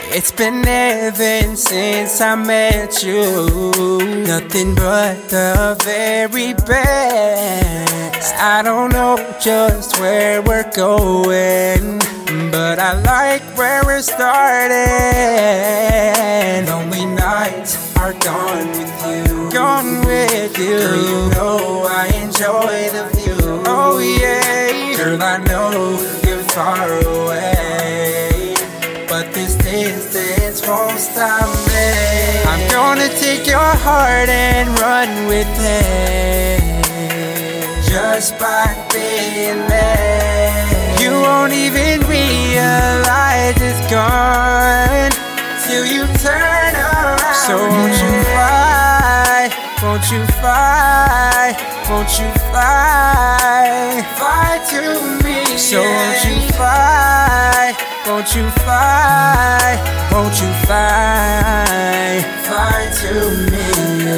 It's been heaven since I met you. Nothing but the very best. I don't know just where we're going, but I like where we're starting. Lonely nights are gone with you. Gone with you. Girl, you know I enjoy the view. Oh yeah. Girl, I know you're far away, but this distance won't stop me. I'm gonna take your heart and run with it, just by being there. You won't even realize it's gone till you turn around. So won't you fly, won't you fly, won't you fly, fly to me. So won't you fly, won't you fly, won't you fly, fly to me.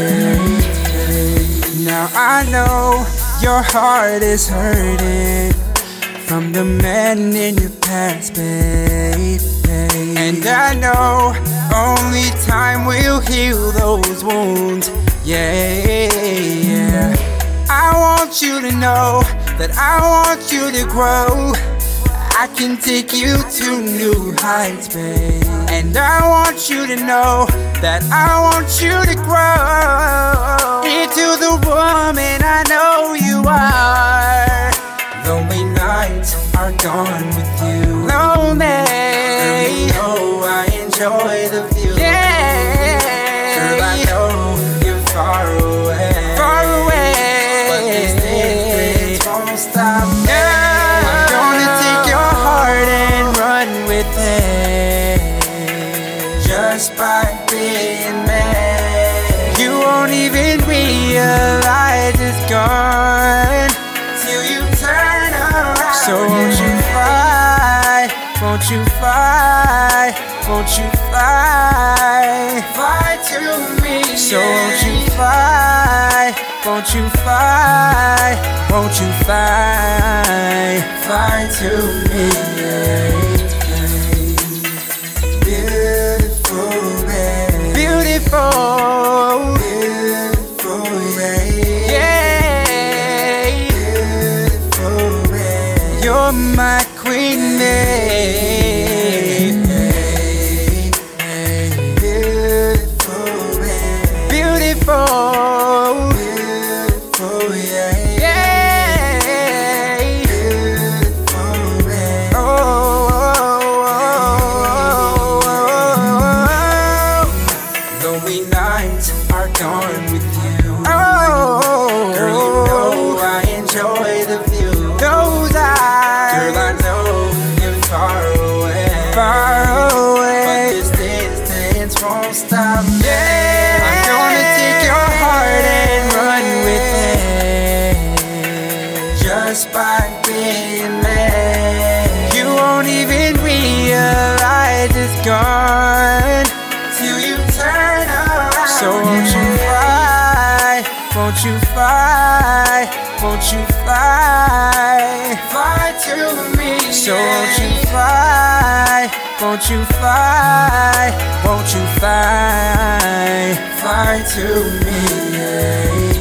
Now I know your heart is hurting from the man in your past, baby. And I know only time will heal those wounds, yeah. I want you to know that I want you to grow. I can take you to new heights, babe. And I want you to know that I want you to grow into the woman I know you are. Lonely nights are gone with you. Lonely. Girl, you know I enjoy the view. Yeah. Girl, I know you're far away. Far away. But this distance won't stop me. I'm gonna take your heart and run with it, just by being mad. You won't even realize it's gone till you turn around. So won't you fly, won't you fly, won't you fly, fly to me. So won't you fly, won't you fly, won't you fly, fly to me. Beautiful, baby. Beautiful, beautiful, baby. Yeah. Beautiful, baby. You're my queen, baby. Beautiful, baby. Beautiful. Lonely nights are gone with you. Oh, girl, you know I enjoy the view. Those eyes. Girl, I know you're far away. Far away. But this distance won't stop me. Yeah. I'm gonna take your heart and run with it, just by being mad. You won't even realize it's gone till you turn around. So won't you fly, won't you fly, won't you fly, fly to me. So won't you fly, won't you fly, won't you fly, fly to me.